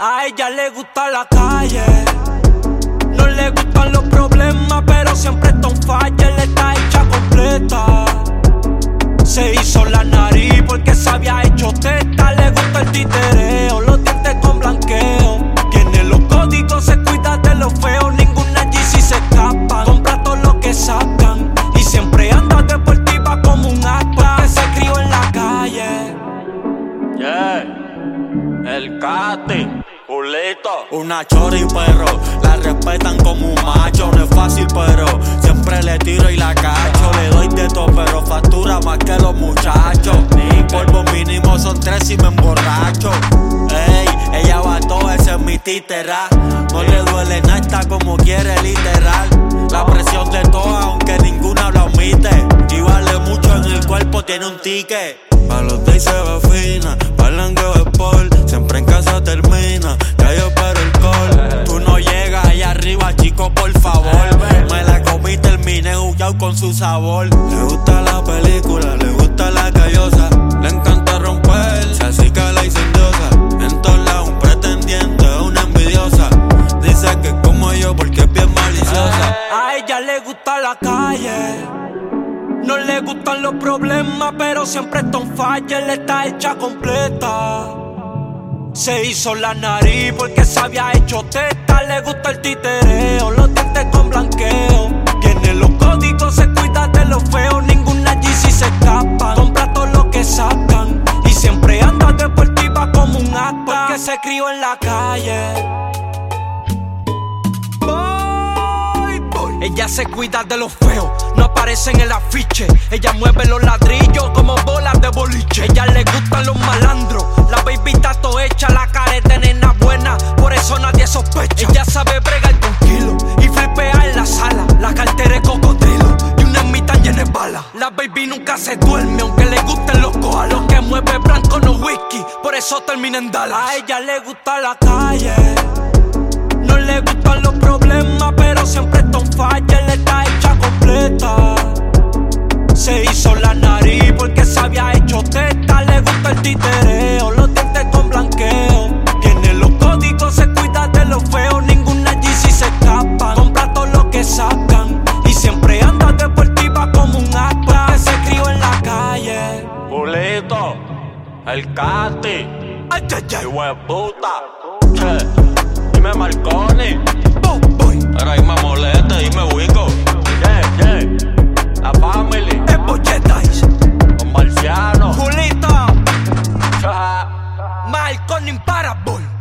A ella le gusta la calle, no le gustan los problemas, pero siempre está on fire, le está hecha completa. Se hizo la nariz porque se había hecho testa. Le gusta el titereo, los dientes con blanqueo. Tiene los códigos, se cuida de lo feo. Ninguna GC se escapa, compra todo lo que sacan. Y siempre anda deportiva como un aspa, que se crió en la calle. El Cati, Julito. Una chori perro, la respetan como un macho. No es fácil pero siempre le tiro y la cacho. Le doy de todo pero factura más que los muchachos. Polvo mínimo son 3 y me emborracho. Ey, ella va todo, ese es mi títera. No le duele nada, está como quiere literal. La presión de todas aunque ninguna lo admite. Y vale mucho en el cuerpo, tiene un ticket. Pa' los days se ve fina, pa'l langueo es sport. Siempre en casa termina, ya yo espero el call. Tú no llegas allá arriba, chico, por favor. Me la comí, terminé jugueado con su sabor. Le gusta la película, le gusta la callosa. Le encanta romperse, así que la hice diosa. En todos lados un pretendiente, una envidiosa. Dice que es como yo porque es bien maliciosa. A ella le gusta la calle, no le gustan los problemas, pero siempre está on fire, le está hecha completa. Se hizo la nariz porque se había hecho testa. Le gusta el titereo, los dientes con blanqueo. Tiene los códigos, se cuida de lo feo. Ninguna GC se escapa, compra todo lo que sacan. Y siempre anda deportiva como un aspa, porque se crió en la calle. Ella se cuida de los feos, no aparece en el afiche. Ella mueve los ladrillos como bolas de boliche. Ella le gustan los malandros, la baby está todo hecha. La careta de nena buena, por eso nadie sospecha. Ella sabe bregar con kilo y flipea en la sala. La cartera es cocodrilo y una ermita llena de balas. La baby nunca se duerme, aunque le gusten los koalas. Lo que mueve blanco no whisky, por eso termina en Dallas. A ella le gusta la calle, no le gustan los problemas, pero siempre está on fire, le está hecha completa. Se hizo la nariz porque se había hecho testa. Le gusta el titereo, los dientes con blanqueo. Tiene los códigos, se cuida de lo feo. Ninguna GC se escapa, compra todo lo que sacan. Y siempre anda deportiva como un aspa, que se crió en la calle. Julito, el Cati, Ay, ay, ay. hueputa. Che, dime Marconi. Boy, Ahora dime Molete, dime Wico. La family. es bolletais. Con Marciano. Julito, Cha. Marconi Imparable.